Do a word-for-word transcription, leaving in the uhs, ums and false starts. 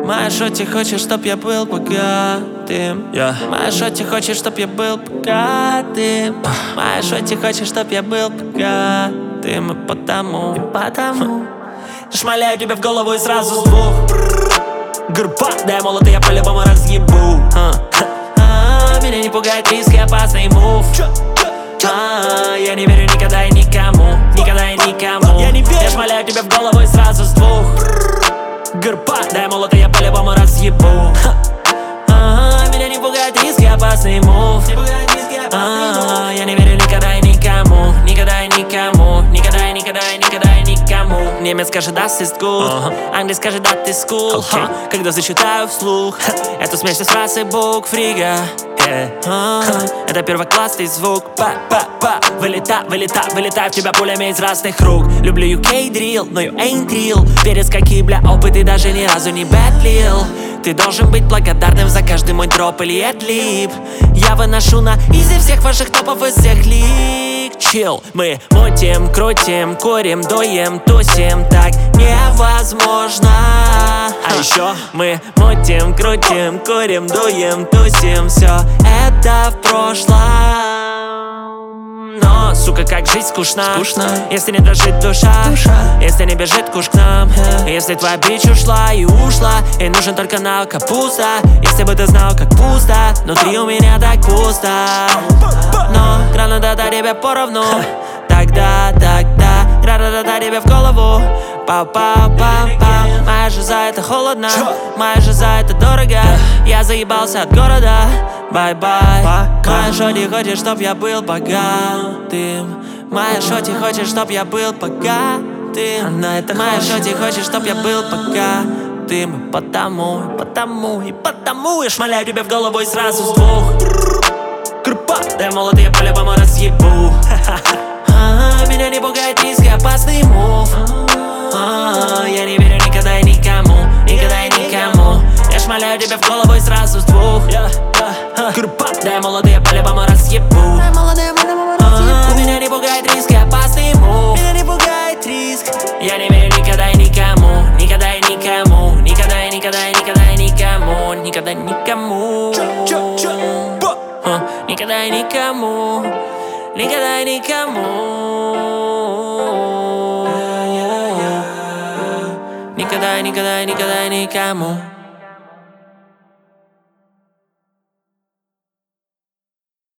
Моя шоти хочет, чтоб я был богатым. yeah. Моя шоти хочет, чтоб я был богатым. Моя шоти хочет, чтоб я был богатым. И потому, и потому шмаляю тебе в голову и сразу с двух. Группа, дай молоты, я по-любому разъебу. а. А, Меня не пугает риск и опасный мув. а, Я не верю никогда и никому. Никогда и никому. Я, не верю. Я шмаляю тебе в голову и сразу с двух. Группа, дай молоты, я по-любому разъебу. а, Меня не пугает риск и опасный мув. а, Я не верю никогда и никому. Никогда и никому. Никогда и никогда и никогда и никому. Немец скажет, das ist gut, uh-huh. Английский скажет, that is cool. okay. Когда зачитаю вслух эту смесь с фразы букв Рига. yeah. uh-huh. Это первоклассный звук. Па-па-па. Вылета, вылета, вылетаю в тебя пулями из разных рук. Люблю ю кей drill, но you ain't real. Перец какие, бля, опыты даже ни разу не бэтлил. Ты должен быть благодарным за каждый мой дроп или эдлип. Я выношу на изи всех ваших топов из всех лиг. Чил, мы мутим, крутим, курим, дуем, тусим. Так невозможно. А еще мы мутим, крутим, курим, дуем, тусим. Все это в прошлом. Но, сука, как жизнь скучна, скучно. Если не дрожит душа, душа. Если не бежит куш к нам, yeah. Если твоя бич ушла и ушла, и нужен только на капуста. Если бы ты знал, как пусто, внутри у меня так пусто. Но рано да тебе поровну. Тогда, тогда, рано да тебе в голову. Па-па-па-па. Моя жиза это холодно, моя жиза это дорого. Я заебался от города. Бай-бай. Моя шоти хочет, чтоб я был богатым. Моя шоти хочет, чтоб я был богатым. Она это моя шоти хочет, чтоб я был богатым. И потому, и потому, и потому я шмаляю тебе в голову и сразу с двух. Группа, дай молоты, я по-любому разъебу. Меня не пугает риск и опасный мув. Я не верю никогда и никому. Никогда и никому. Я шмаляю тебе в голову и сразу с двух. Группа, дай молоды, я по-любому разъебу. Меня не пугает риск и опасный мув. Меня не пугает риск. Я не верю никогда и никому. Никогда и никому. Никогда и никогда и никогда и никому. Никогда и никому. Никогда и никому. Никогда и никому. Никогда, никогда, никогда, никому.